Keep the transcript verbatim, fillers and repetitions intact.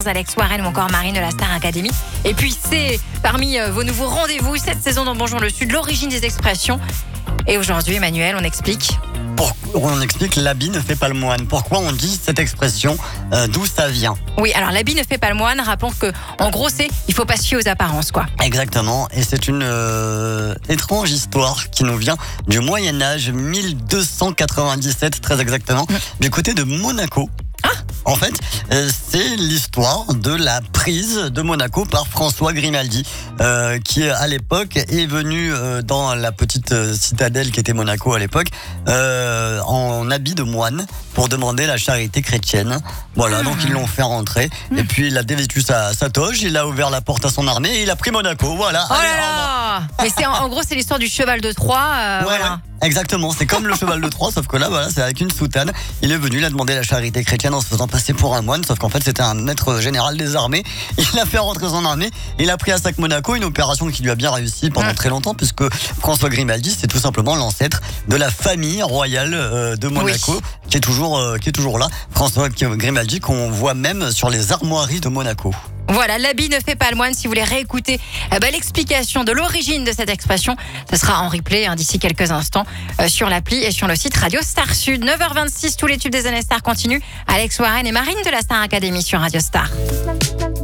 Alex Warren ou encore Marine de la Star Academy. Et puis c'est parmi vos nouveaux rendez-vous cette saison dans Bonjour le Sud, l'origine des expressions. Et aujourd'hui, Emmanuel, on explique. Pour, on explique l'habit ne fait pas le moine. Pourquoi on dit cette expression, euh, d'où ça vient? Oui, alors l'habit ne fait pas le moine. Rappelons que, en gros, c'est il faut pas se fier aux apparences, quoi. Exactement. Et c'est une euh, étrange histoire qui nous vient du Moyen Âge, mille deux cent quatre-vingt-dix-sept très exactement, mmh. du côté de Monaco. Ah. En fait, euh, c'est l'histoire de la prise de Monaco par François Grimaldi, euh, qui à l'époque est venu euh, dans la petite euh, citadelle qui était Monaco à l'époque, euh, en habit de moine pour demander la charité chrétienne. Voilà, ah. donc ils l'ont fait rentrer. Mmh. Et puis il a dévêtu sa, sa toge, il a ouvert la porte à son armée et il a pris Monaco. Voilà. Oh Allez, là là. Mais c'est en, en gros c'est l'histoire du cheval de Troie. Euh, ouais, voilà. ouais. Exactement, c'est comme le cheval de Troie, sauf que là, voilà, c'est avec une soutane. Il est venu, il a demandé la charité chrétienne en se faisant passer pour un moine, sauf qu'en fait, c'était un maître général des armées. Il a fait rentrer son armée, il a pris à sac Monaco, une opération qui lui a bien réussi pendant mmh. très longtemps, puisque François Grimaldi, c'est tout simplement l'ancêtre de la famille royale euh, de Monaco, oui. qui est toujours, euh, qui est toujours là. François Grimaldi, qu'on voit même sur les armoiries de Monaco. Voilà, l'habit ne fait pas le moine. Si vous voulez réécouter eh ben, l'explication de l'origine de cette expression, ce sera en replay hein, d'ici quelques instants euh, sur l'appli et sur le site Radio Star Sud. neuf heures vingt-six, tous les tubes des années Star continuent. Alex Warren et Marine de la Star Academy sur Radio Star.